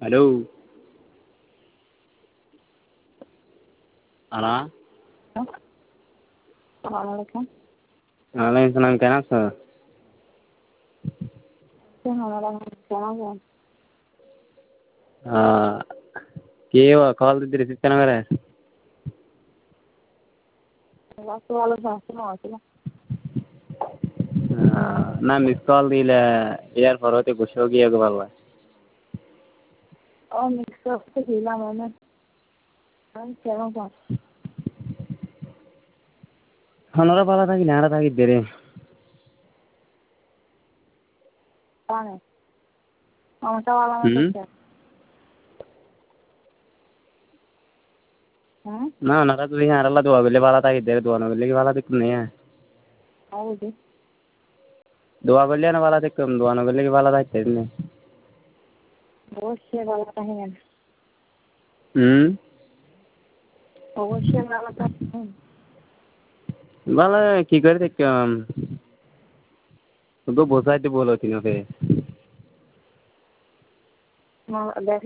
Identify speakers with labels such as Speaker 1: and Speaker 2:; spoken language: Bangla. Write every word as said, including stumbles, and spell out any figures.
Speaker 1: হ্যালো আলা
Speaker 2: Assalamualaikum.
Speaker 1: Waalaikumsalam, কেমন আছো?
Speaker 2: Assalamualaikum.
Speaker 1: আহ, কি কল দিতে রিসিভ কেন করে? আহ, না মিস কল দিলে ইয়ার পর হতে বসেও গিয়ে বলবা।
Speaker 2: Oh, mixer তো দিলাম আমি। আমি কেমন আছো?
Speaker 1: হনরা পালা থাকি না থাকি দেরে।
Speaker 2: জানে আমারটা ভালো মতো
Speaker 1: হুম
Speaker 2: আছে। হ্যাঁ
Speaker 1: না না তুই হারালা দোয়া বলে পালা থাকি দেরে দোয়া না বলে কি পালা দেখুন না
Speaker 2: হৌদি
Speaker 1: দোয়া করলে না পালা দেখুন দোয়া না করলে কি পালা থাকতে না।
Speaker 2: অবশ্যই ভালো থাকেন।
Speaker 1: হুম
Speaker 2: অবশ্যই ভালো থাকেন।
Speaker 1: ভালো কি করে দেখতাম তো বোঝাইতে বলো তিনকে
Speaker 2: দেখ